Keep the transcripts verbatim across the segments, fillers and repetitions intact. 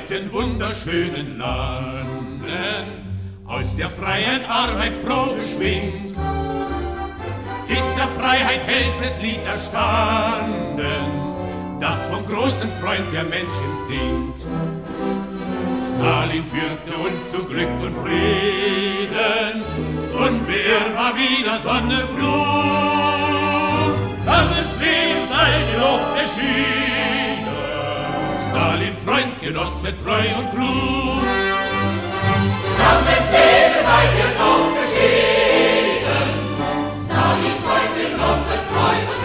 weiten, wunderschönen Landen, aus der freien Arbeit froh beschwingt, ist der Freiheit hellstes Lied erstanden, das vom großen Freund der Menschen singt. Stalin führte uns zu Glück und Frieden, unbeirrbar wieder Sonne flog. Langes Leben sei dir doch beschieden, Stalin, Freund, Genosse, treu und klug. Langes Leben sei dir doch beschieden, Stalin, Freund, Genosse, treu und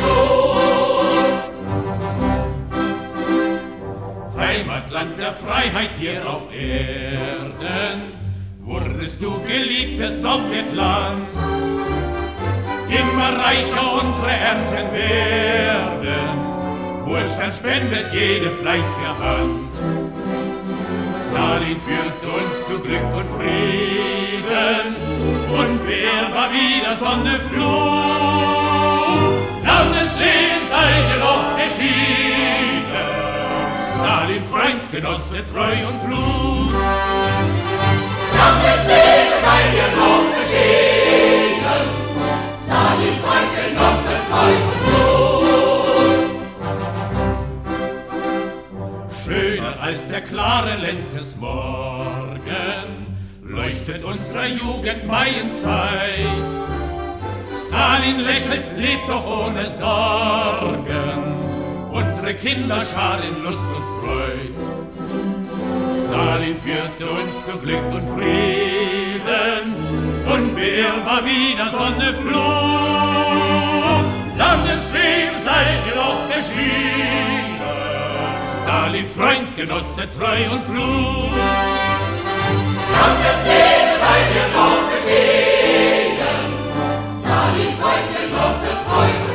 klug. Heimatland der Freiheit hier auf Erden, wurdest du geliebtes Sowjetland. Immer reicher unsere Ernten werden, Wohlstand spendet jede fleißige Hand. Stalin führt uns zu Glück und Frieden, unbeirrbar wieder Sonne flog. Langes Leben sei dir doch beschieden, Stalin, Freund, Genosse, treu und klug. Langes Leben sei dir doch beschieden, Stalin, Freund, Genosse, treu und klug. Schöner als der klare Lenz des Morgen leuchtet unserer Jugend Maienzeit. Stalin lächelt, lebt doch ohne Sorgen, unsere Kinderschar in Lust und Freud. Stalin führte uns zu Glück und Frieden, unbeirrbar wieder Sonne flog. Langes Leben sei dir doch beschieden, Stalin, Freund, Genosse, treu und klug. Langes Leben sei dir doch beschieden, Stalin, Freund, Genosse, treu und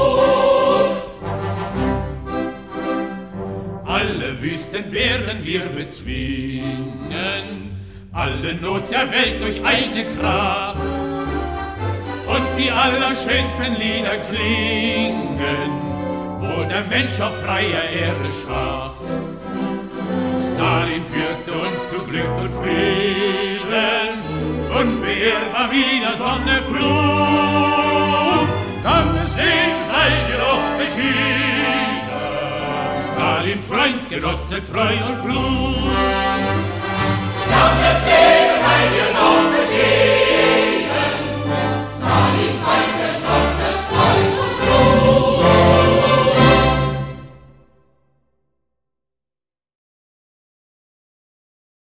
klug. Alle Wüsten werden wir bezwingen, alle Not der Welt durch eigene Kraft. Und die allerschönsten Lieder klingen, wo der Mensch auf freier Erde schafft. Stalin führte uns zu Glück und Frieden, unbeirrbar wieder Sonne flog. Langes Leben sei dir doch beschieden, Stalin, Freund, Genosse, treu und klug. Langes Leben sei dir doch beschieden,